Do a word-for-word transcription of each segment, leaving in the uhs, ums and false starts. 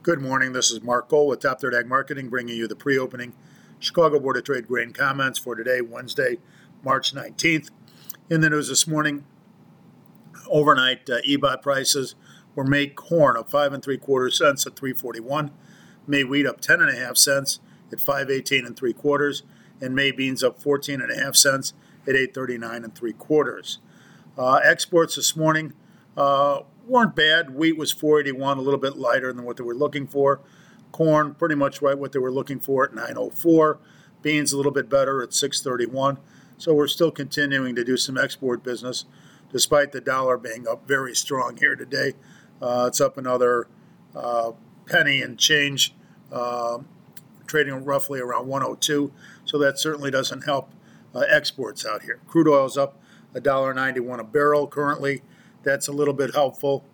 Good morning. This is Mark Gold with Top Third Ag Marketing, bringing you the pre-opening Chicago Board of Trade grain comments for today, Wednesday, March nineteenth. In the news this morning, overnight uh, E B O T prices were May corn up five and three quarter cents at three forty-one, May wheat up ten and a half cents at five eighteen and three quarters, and May beans up fourteen and a half cents at eight thirty-nine and three quarters. Uh, exports this morning uh, weren't bad. Wheat was four eighty-one, a little bit lighter than what they were looking for. Corn, pretty much right what they were looking for at nine oh four. Beans, a little bit better at six thirty-one. So we're still continuing to do some export business, despite the dollar being up very strong here today. Uh, it's up another uh, penny and change, uh, trading roughly around one oh two. So that certainly doesn't help uh, exports out here. Crude oil's up one dollar ninety-one a barrel currently. That's a little bit helpful.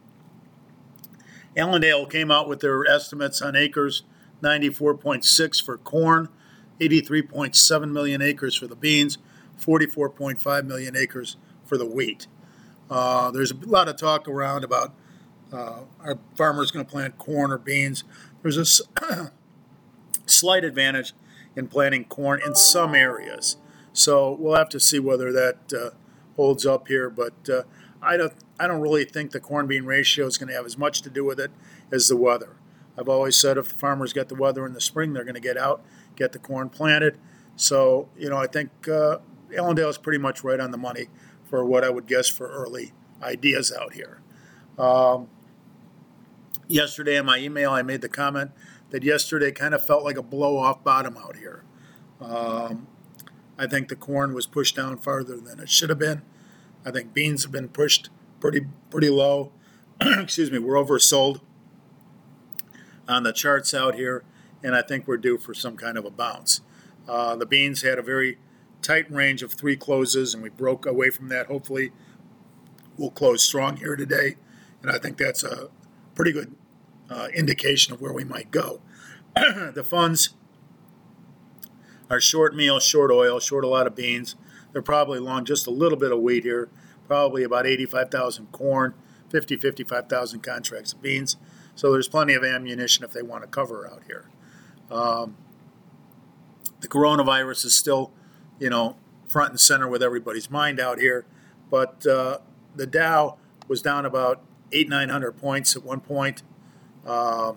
Allendale came out with their estimates on acres, ninety-four point six for corn, eighty-three point seven million acres for the beans, forty-four point five million acres for the wheat. Uh, there's a lot of talk around about uh, are farmers going to plant corn or beans. There's a s- slight advantage in planting corn in some areas. So we'll have to see whether that uh, holds up here, but uh, I don't I don't really think the corn-bean ratio is going to have as much to do with it as the weather. I've always said if the farmers get the weather in the spring, they're going to get out, get the corn planted. So, you know, I think uh, Allendale is pretty much right on the money for what I would guess for early ideas out here. Um, yesterday in my email, I made the comment that yesterday kind of felt like a blow-off bottom out here. Um, I think the corn was pushed down farther than it should have been. I think beans have been pushed pretty pretty low. Excuse me, we're oversold on the charts out here, and I think we're due for some kind of a bounce. Uh, the beans had a very tight range of three closes, and we broke away from that. Hopefully, we'll close strong here today, and I think that's a pretty good uh, indication of where we might go. The funds are short meal, short oil, short a lot of beans. They're probably long just a little bit of wheat here, probably about eighty-five thousand corn, fifty, fifty-five thousand contracts of beans. So there's plenty of ammunition if they want to cover out here. Um, the coronavirus is still, you know, front and center with everybody's mind out here. But uh, the Dow was down about eight, nine hundred points at one point. Uh,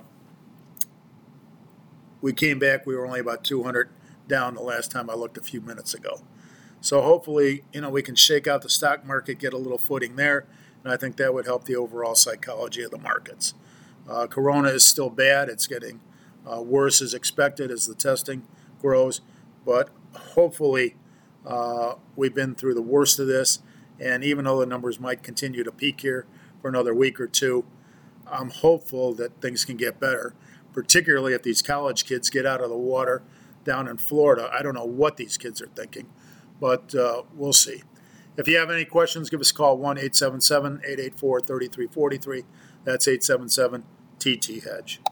we came back. We were only about two hundred down the last time I looked a few minutes ago. So hopefully, you know, we can shake out the stock market, get a little footing there, and I think that would help the overall psychology of the markets. Uh, Corona is still bad. It's getting uh, worse as expected as the testing grows, but hopefully uh, we've been through the worst of this, and even though the numbers might continue to peak here for another week or two, I'm hopeful that things can get better, particularly if these college kids get out of the water down in Florida. I don't know what these kids are thinking, but uh, we'll see. If you have any questions, give us a call, one eight seven seven, eight eight four, three three four three. That's eight seven seven T T Hedge.